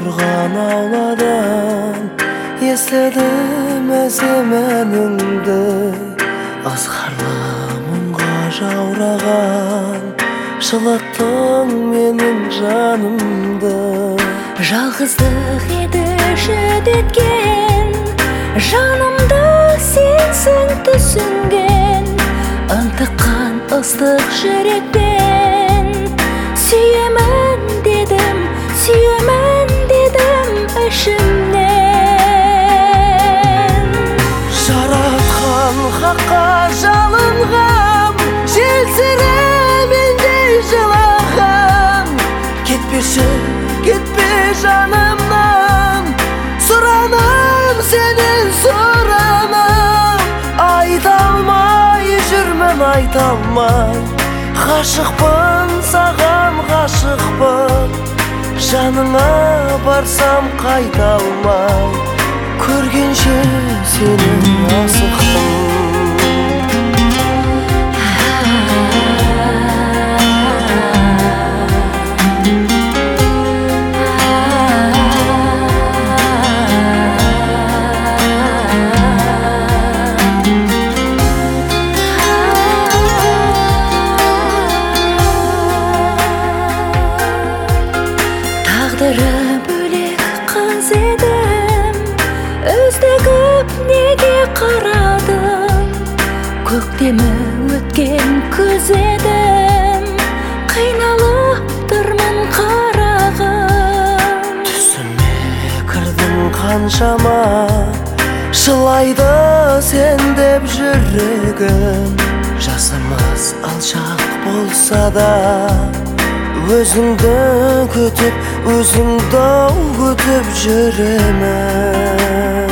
тұрған ауладан естідім әсем әніңді, азғарлы мұңға жаураған жылаттың менің жанымды. Жалғыздық еді жүдеткен, жанымды сенсің түсінген, ынтыққан ыстық жүрекпен сүйемін дедім ішімнен. Жаратқан хаққа жалынғам, желсіремендей жылағам, кетпе жанымнан, сұранам сенен сұранам. Айта алмай жүрмін, айта алмай, ғашықпын саған, ғашықпын. Жаныңа барсам қайта алмай, көргенше сені асықпын. Тағдыры бөлек қыз едім, өздігіп неге қарадым? Көктемі өткен күз едім, қиналып тұрмын қарағым. Түсіме кірдің қаншама, жылайды сен деп жүрегім. Жасымыз алшақ болса да, өзіңді күтіп жүремін.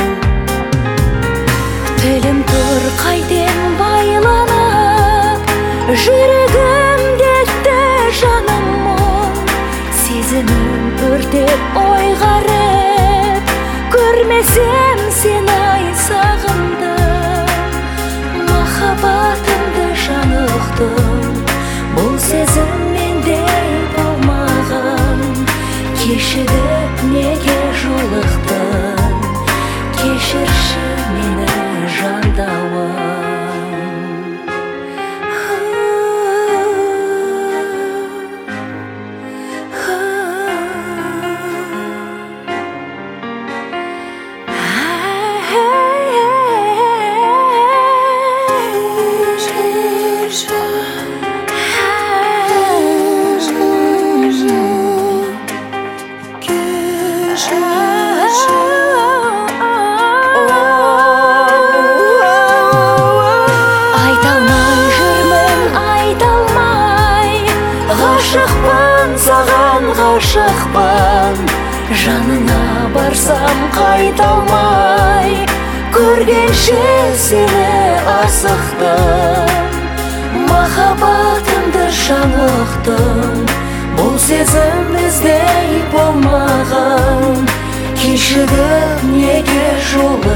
Тілім тұр қайтем байланып, жүрегім кетті жаным мұң. Сезімім өртеп ойғарып, көрмесем сені ай сағындым. Махаббатымды жан ұқтым, бұл сезім менде болмаған. Кешігіп неге жолықтың, кешірші мені жандауым. Ғашықпын саған, ғашықпын, жаныңа барсам қайта алмай, көргенше сені асықтым. Махаббатымды жан ұқтым, бұл сезім біздей болмаған. Кешігіп неге жол